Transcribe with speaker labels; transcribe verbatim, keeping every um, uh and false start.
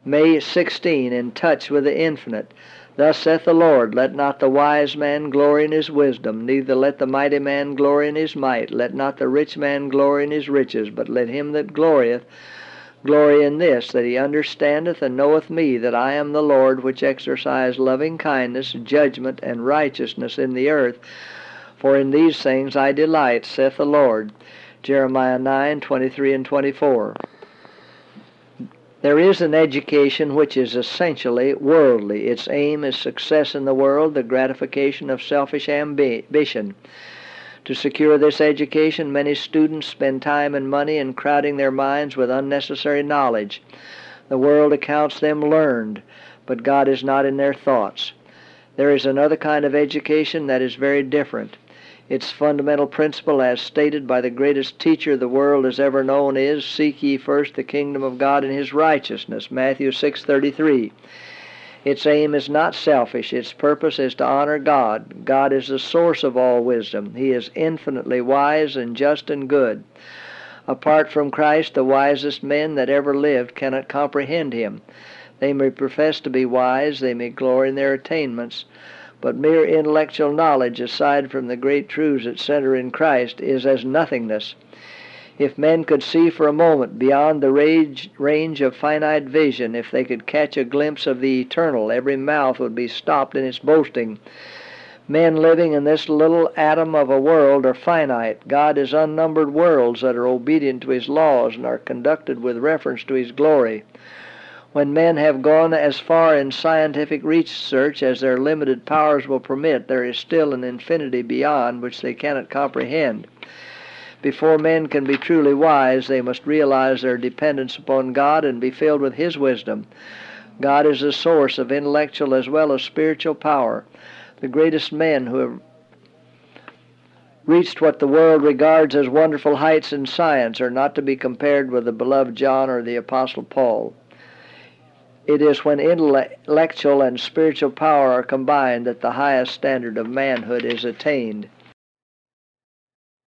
Speaker 1: May sixteen, in touch with the infinite. Thus saith the Lord, let not the wise man glory in his wisdom, neither let the mighty man glory in his might, let not the rich man glory in his riches, but let him that glorieth glory in this, that he understandeth and knoweth me, that I am the Lord, which exercise loving kindness, judgment, and righteousness in the earth. For in these things I delight, saith the Lord. Jeremiah nine, twenty-three and twenty-four. There is an education which is essentially worldly. Its aim is success in the world, the gratification of selfish ambition. To secure this education, many students spend time and money in crowding their minds with unnecessary knowledge. The world accounts them learned, but God is not in their thoughts. There is another kind of education that is very different. Its fundamental principle, as stated by the greatest teacher the world has ever known, is, seek ye first the kingdom of God and his righteousness, Matthew six thirty-three. Its aim is not selfish. Its purpose is to honor God. God is the source of all wisdom. He is infinitely wise and just and good. Apart from Christ, the wisest men that ever lived cannot comprehend him. They may profess to be wise, they may glory in their attainments, but mere intellectual knowledge, aside from the great truths that center in Christ, is as nothingness. If men could see for a moment beyond the range, range of finite vision, if they could catch a glimpse of the eternal, every mouth would be stopped in its boasting. Men living in this little atom of a world are finite. God is unnumbered worlds that are obedient to his laws and are conducted with reference to his glory. When men have gone as far in scientific research as their limited powers will permit, there is still an infinity beyond which they cannot comprehend. Before men can be truly wise, they must realize their dependence upon God and be filled with his wisdom. God is the source of intellectual as well as spiritual power. The greatest men who have reached what the world regards as wonderful heights in science are not to be compared with the beloved John or the Apostle Paul. It is when intellectual and spiritual power are combined that the highest standard of manhood is attained.